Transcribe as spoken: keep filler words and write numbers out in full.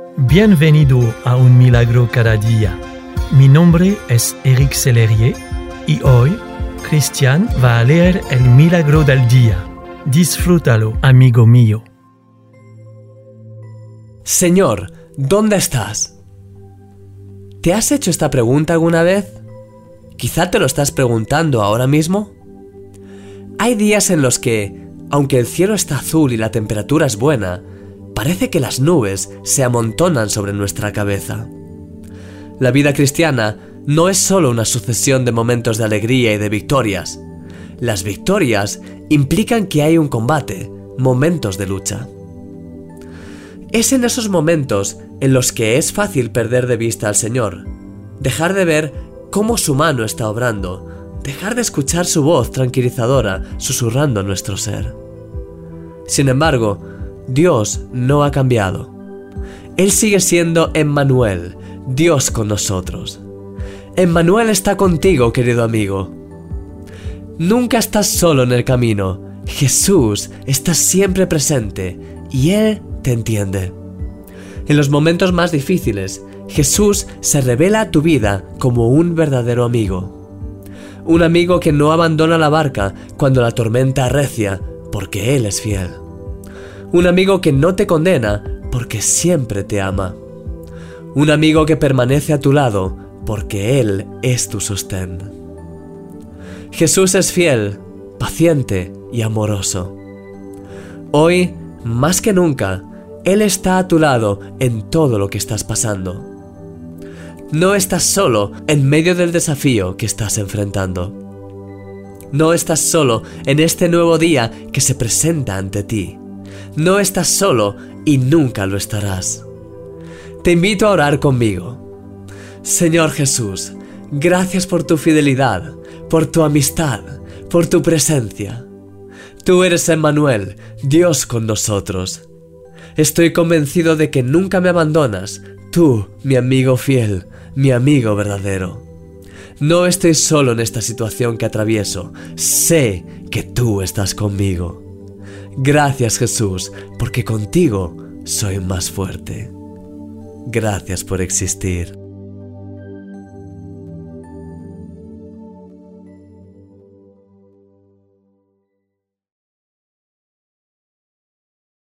Bienvenido a Un Milagro Cada Día. Mi nombre es Eric Sellerier y hoy Cristian va a leer el Milagro del Día. Disfrútalo, amigo mío. Señor, ¿dónde estás? ¿Te has hecho esta pregunta alguna vez? Quizá te lo estás preguntando ahora mismo. Hay días en los que, aunque el cielo está azul y la temperatura es buena, parece que las nubes se amontonan sobre nuestra cabeza. La vida cristiana no es solo una sucesión de momentos de alegría y de victorias. Las victorias implican que hay un combate, momentos de lucha. Es en esos momentos en los que es fácil perder de vista al Señor, dejar de ver cómo su mano está obrando, dejar de escuchar su voz tranquilizadora susurrando en nuestro ser. Sin embargo, Dios no ha cambiado. Él sigue siendo Emmanuel, Dios con nosotros. Emmanuel está contigo, querido amigo. Nunca estás solo en el camino. Jesús está siempre presente y Él te entiende. En los momentos más difíciles, Jesús se revela a tu vida como un verdadero amigo. Un amigo que no abandona la barca cuando la tormenta arrecia, porque Él es fiel. Un amigo que no te condena porque siempre te ama. Un amigo que permanece a tu lado porque Él es tu sostén. Jesús es fiel, paciente y amoroso. Hoy, más que nunca, Él está a tu lado en todo lo que estás pasando. No estás solo en medio del desafío que estás enfrentando. No estás solo en este nuevo día que se presenta ante ti. No estás solo y nunca lo estarás. Te invito a orar conmigo. Señor Jesús, gracias por tu fidelidad, por tu amistad, por tu presencia. Tú eres Emmanuel, Dios con nosotros. Estoy convencido de que nunca me abandonas, tú, mi amigo fiel, mi amigo verdadero. No estoy solo en esta situación que atravieso, sé que tú estás conmigo. Gracias, Jesús, porque contigo soy más fuerte. Gracias por existir.